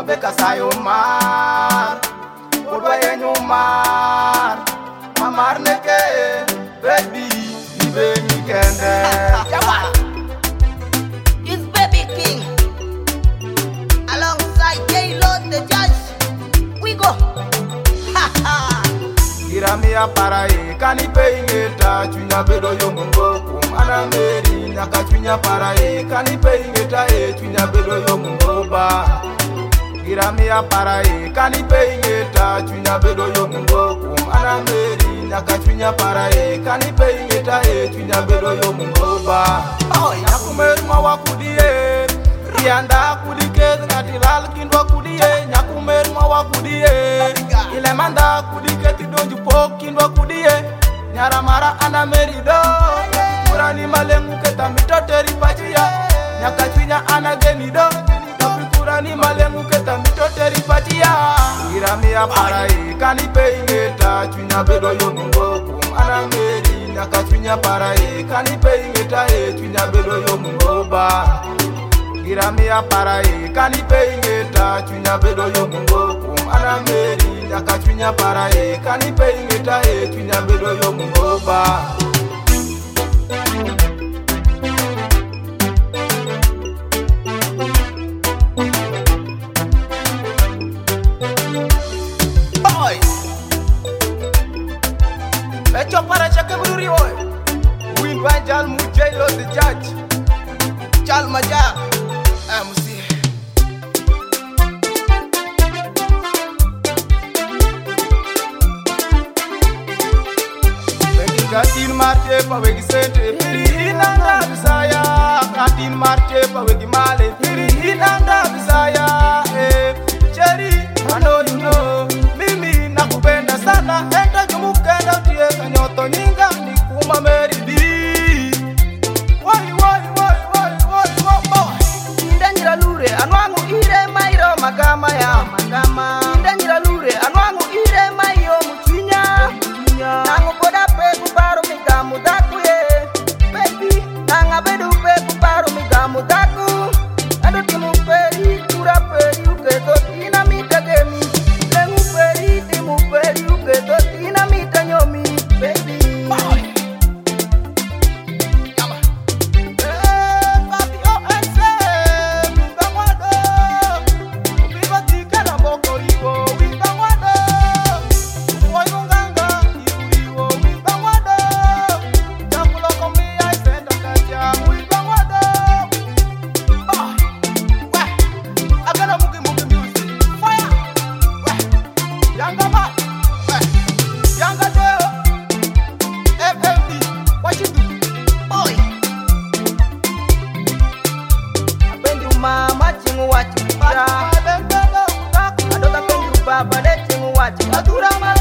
Abeka sayo mar Odwa yenyo mar Mamar neke baby Ibe nikende It's Baby King alongside J-Lo the judge. We go. Giramia parae kanipe ingeta chunya bedo yomungo kumana meri nyaka chunya parae kanipe ingeta chunya bedo yomungo ba. Giramia parae kanipe ingeta chunya bedo yomungo kumana meri nyaka chunya parae kanipe ingeta chunya bedo yomungo ba. Nyakumeru mawakudie rianda kudike ngatilal kindwa kudie nyakumeru mawakudie ile manda kudike tidonju pokindwa kudie nyaramara ana merido kurani malengu keta mitoteri pachia nyakachwinya ana genido kurani malengu keta mitoteri pachia Giramia parae kanipe ingeta chwinya bedo yomungo kumana meri nyakachwinya parae kanipe ingeta chwinya bedo yomungo ba. Giramia parae kanipe ingeta chunya bedo yomungo kumana meri nyaka chunya parae kanipe ingeta chunya bedo yomungo ba. Boy Echo para chake bururi boy Windwa jal mu J-Lo the judge Jal maja MC Katin marte pa wegi sente inanga bisaya katin marte pa wegi male inanga bisaya cheri I know you know mimi nakupenda sana enda jumukenda utie kanyoto nyinga nikuma meridi woi Indanyira lure anwangu ire mairo magama ya magama Indanyira lure anwangu ire mayo mutwinya Nangu boda pe kuparo migamu daku ye Baby nanga bedu pe kuparo migamu daku Ando timu peri kura peri uketo tina mita gemi Lengu peri timu peri uketo tina mita nyomi Baby Mama chingu wachira Adoka pengu baba de chingu wachira